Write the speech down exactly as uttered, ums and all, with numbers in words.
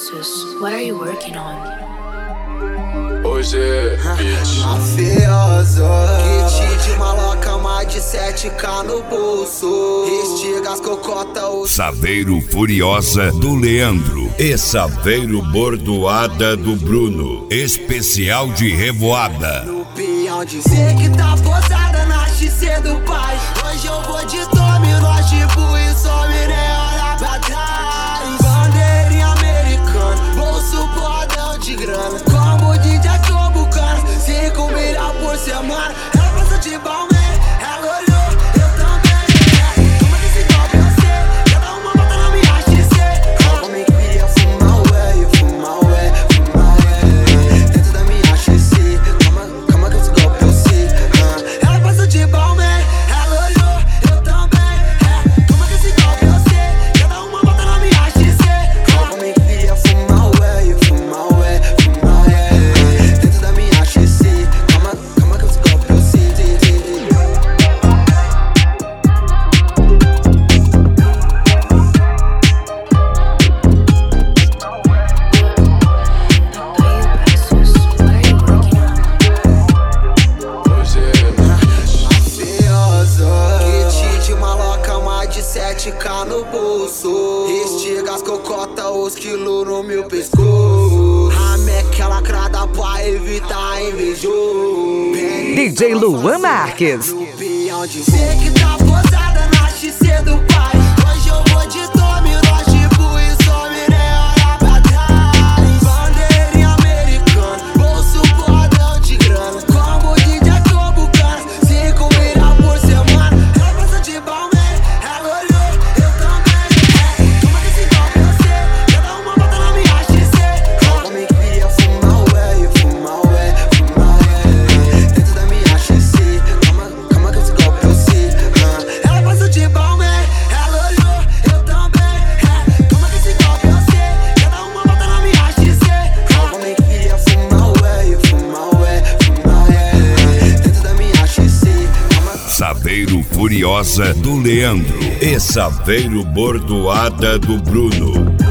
Passos, what are you working on? Hoje é bitch mafioso, kit de maloca, mais de sete K no bolso. Estiga as cocota, o Saveiro Furiosa do Leandro e Saveiro Bordoada do Bruno. Especial de revoada. No pinhão dizer que tá posada na X C do pai. Hoje eu vou de tome, nós tipo e some, nem olha pra trás. Bandeirinha americana, bolso podão de grana. Como D J Tobucano, cinco milhões por semana. Ela passa de Balmain, ela olhou, eu também. É, toma desse golpe, eu sei. Cada uma bota na minha X C. Homem queria fumar ué, fumar ué, fumar ué. Dentro da minha X C, calma, calma que esse golpe eu sei. ah. Ela passa de Balmain, ela olhou, eu também. É, toma desse golpe, eu sei. Cada uma bota na minha X C. Homem queria fumar ué, fumar ué, fumar ué. Dentro da minha X C, calma, calma que esse golpe eu sei. Passos, what are you working on? Hoje é Mafioso, kit de maloca, mais de sete K no bolso. Estiga as cocota, os quilos no meu pescoço. Rameca lacrada pra evitar invejoso. D J Luan Marques. No pinhão dizer que tá posada na X C do pai. Hoje eu vou de tome, nós tipo e some, nem olha pra trás. Bandeirinha americana, bolso podão de grana. Como D J Tobucano, cinco milhões por semana. Ela passa de Balmain, ela olhou, eu também. É, toma desse golpe, eu sei. Cada uma bota na minha X C. Homem queria fumar ué, fumar ué, fumar ué. Dentro da minha X C, calma, calma que esse golpe eu sei. ah. Ela passa de Balmain, ela olhou, eu também. É, toma desse golpe, eu sei. Cada uma bota na minha X C. Homem queria fumar ué, fumar ué, fumar ué. Dentro da minha X C, calma. Saveiro Furiosa do Leandro e Saveiro Bordoada do Bruno.